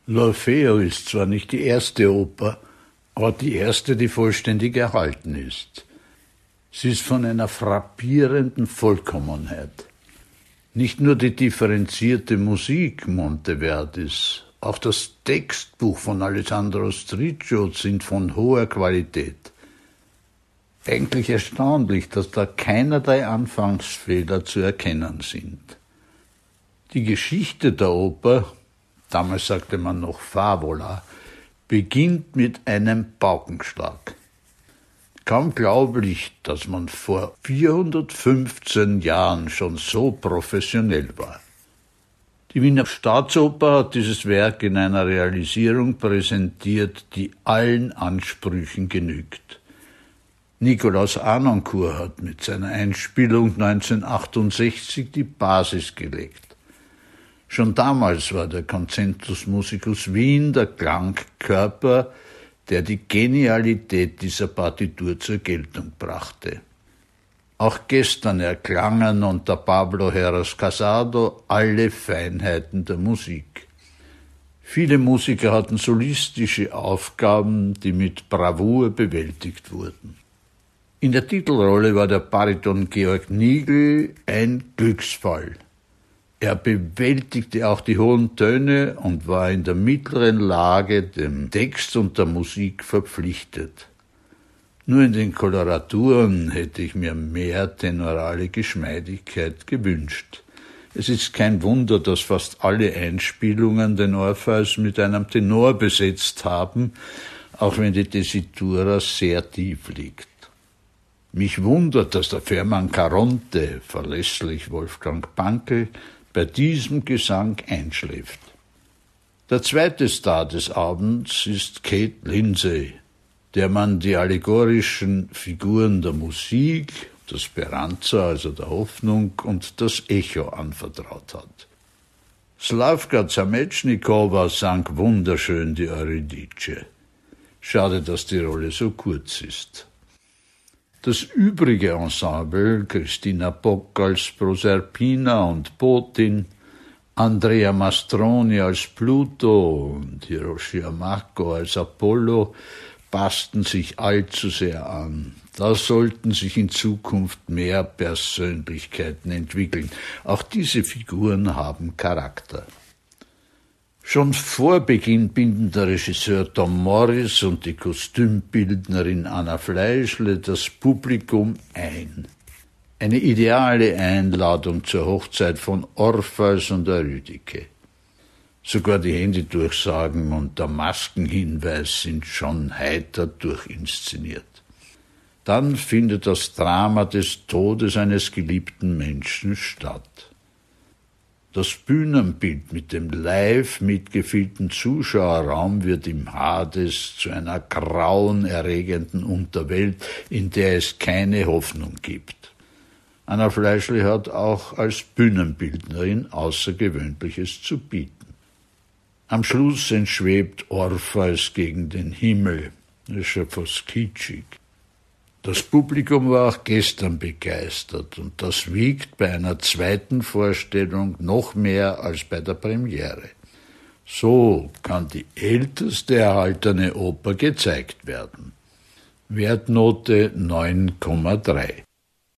L'Orfeo ist zwar nicht die erste Oper, aber die erste, die vollständig erhalten ist. Sie ist von einer frappierenden Vollkommenheit. Nicht nur die differenzierte Musik Monteverdis, auch das Textbuch von Alessandro Stricchio sind von hoher Qualität. Eigentlich erstaunlich, dass da keinerlei Anfangsfehler zu erkennen sind. Die Geschichte der Oper, damals sagte man noch Favola, beginnt mit einem Paukenschlag. Kaum glaublich, dass man vor 415 Jahren schon so professionell war. Die Wiener Staatsoper hat dieses Werk in einer Realisierung präsentiert, die allen Ansprüchen genügt. Nikolaus Harnoncourt hat mit seiner Einspielung 1968 die Basis gelegt. Schon damals war der Concentus Musicus Wien der Klangkörper, der die Genialität dieser Partitur zur Geltung brachte. Auch gestern erklangen unter Pablo Heras Casado alle Feinheiten der Musik. Viele Musiker hatten solistische Aufgaben, die mit Bravour bewältigt wurden. In der Titelrolle war der Bariton Georg Nigl ein Glücksfall. Er bewältigte auch die hohen Töne und war in der mittleren Lage dem Text und der Musik verpflichtet. Nur in den Koloraturen hätte ich mir mehr tenorale Geschmeidigkeit gewünscht. Es ist kein Wunder, dass fast alle Einspielungen den Orpheus mit einem Tenor besetzt haben, auch wenn die Tessitura sehr tief liegt. Mich wundert, dass der Fährmann Caronte, verlässlich Wolfgang Pankel, bei diesem Gesang einschläft. Der zweite Star des Abends ist Kate Lindsay, der man die allegorischen Figuren der Musik, das Speranza, also der Hoffnung, und das Echo anvertraut hat. Slavka Zametschnikowa sang wunderschön die Eurydice. Schade, dass die Rolle so kurz ist. Das übrige Ensemble, Christina Bock als Proserpina und Botin, Andrea Mastroni als Pluto und Hiroshi Amako als Apollo, passten sich allzu sehr an. Da sollten sich in Zukunft mehr Persönlichkeiten entwickeln. Auch diese Figuren haben Charakter. Schon vor Beginn binden der Regisseur Tom Morris und die Kostümbildnerin Anna Fleischle das Publikum ein. Eine ideale Einladung zur Hochzeit von Orpheus und Eurydike. Sogar die Handydurchsagen und der Maskenhinweis sind schon heiter durchinszeniert. Dann findet das Drama des Todes eines geliebten Menschen statt. Das Bühnenbild mit dem live mitgefüllten Zuschauerraum wird im Hades zu einer grauenerregenden Unterwelt, in der es keine Hoffnung gibt. Anna Fleischle hat auch als Bühnenbildnerin Außergewöhnliches zu bieten. Am Schluss entschwebt Orpheus gegen den Himmel. Das ist ja fast kitschig. Das Publikum war auch gestern begeistert und das wiegt bei einer zweiten Vorstellung noch mehr als bei der Premiere. So kann die älteste erhaltene Oper gezeigt werden. Wertnote 9,3.